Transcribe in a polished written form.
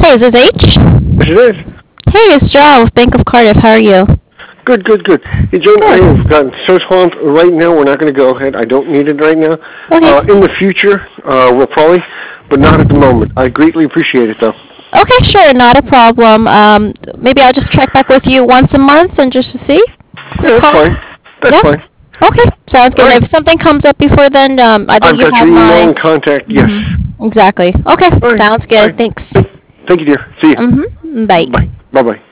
Hey, is this H? Yes, it is. Hey, it's Joe with Bank of Cardiff. How are you? Good, good, good. Hey, Joan, I Good. have gotten so swamped right now. We're not going to go ahead. I don't need it right now. Okay. In the future, we'll probably, but not at the moment. I greatly appreciate it, though. Okay, sure, not a problem. Maybe I'll just check back with you once a month and just to see. Yeah, Just that's call. fine. That's Yeah. fine. Okay, sounds All good. right. If something comes up before then, I think I've you got have your email my. and contact. Yes. Exactly. Okay, All right. sounds All good. right. Thanks. Thank you, dear. See you. Bye. Bye. Bye-bye.